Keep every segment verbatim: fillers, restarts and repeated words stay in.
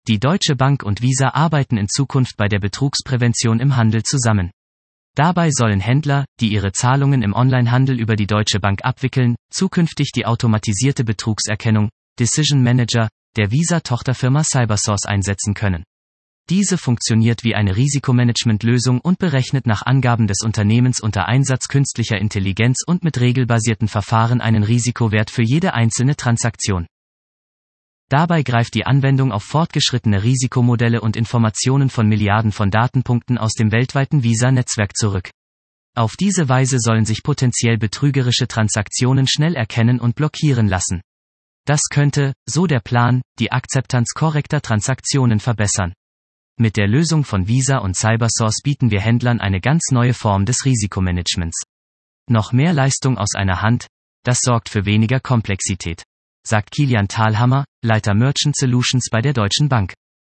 Die Deutsche Bank und Visa arbeiten in Zukunft bei der Betrugsprävention im Handel zusammen. Dabei sollen Händler, die ihre Zahlungen im Onlinehandel über die Deutsche Bank abwickeln, zukünftig die automatisierte Betrugserkennung, Decision Manager, der Visa-Tochterfirma Cybersource einsetzen können. Diese funktioniert wie eine Risikomanagementlösung und berechnet nach Angaben des Unternehmens unter Einsatz künstlicher Intelligenz und mit regelbasierten Verfahren einen Risikowert für jede einzelne Transaktion. Dabei greift die Anwendung auf fortgeschrittene Risikomodelle und Informationen von Milliarden von Datenpunkten aus dem weltweiten Visa-Netzwerk zurück. Auf diese Weise sollen sich potenziell betrügerische Transaktionen schnell erkennen und blockieren lassen. Das könnte, so der Plan, die Akzeptanz korrekter Transaktionen verbessern. Mit der Lösung von Visa und Cybersource bieten wir Händlern eine ganz neue Form des Risikomanagements. Noch mehr Leistung aus einer Hand, das sorgt für weniger Komplexität, sagt Kilian Thalhammer, Leiter Merchant Solutions bei der Deutschen Bank.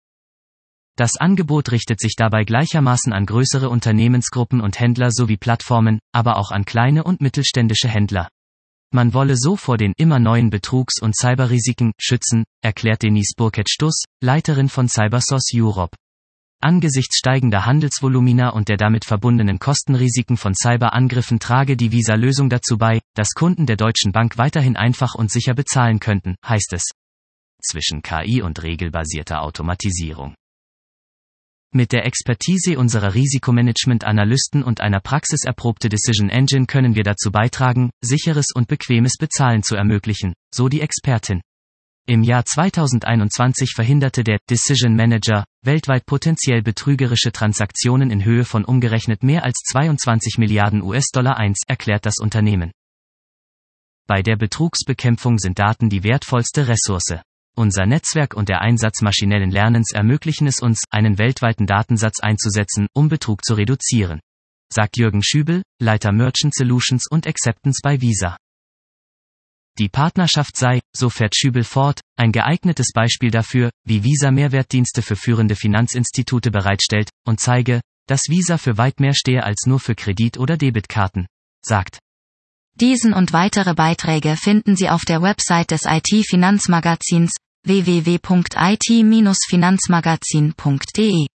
Das Angebot richtet sich dabei gleichermaßen an größere Unternehmensgruppen und Händler sowie Plattformen, aber auch an kleine und mittelständische Händler. Man wolle so vor den immer neuen Betrugs- und Cyberrisiken schützen, erklärt Denise Burkett-Stuss, Leiterin von Cybersource Europe. Angesichts steigender Handelsvolumina und der damit verbundenen Kostenrisiken von Cyberangriffen trage die Visa-Lösung dazu bei, dass Kunden der Deutschen Bank weiterhin einfach und sicher bezahlen könnten, heißt es. Zwischen K I und regelbasierter Automatisierung. Mit der Expertise unserer Risikomanagement-Analysten und einer praxiserprobte Decision Engine können wir dazu beitragen, sicheres und bequemes Bezahlen zu ermöglichen, so die Expertin. Im Jahr zweitausendeinundzwanzig verhinderte der Decision Manager weltweit potenziell betrügerische Transaktionen in Höhe von umgerechnet mehr als zweiundzwanzig Milliarden U S-Dollar eins, erklärt das Unternehmen. Bei der Betrugsbekämpfung sind Daten die wertvollste Ressource. Unser Netzwerk und der Einsatz maschinellen Lernens ermöglichen es uns, einen weltweiten Datensatz einzusetzen, um Betrug zu reduzieren, sagt Jürgen Schübel, Leiter Merchant Solutions und Acceptance bei Visa. Die Partnerschaft sei, so fährt Schübel fort, ein geeignetes Beispiel dafür, wie Visa Mehrwertdienste für führende Finanzinstitute bereitstellt, und zeige, dass Visa für weit mehr stehe als nur für Kredit- oder Debitkarten, sagt. Diesen und weitere Beiträge finden Sie auf der Website des I T-Finanzmagazins w w w punkt i t Bindestrich finanzmagazin punkt d e.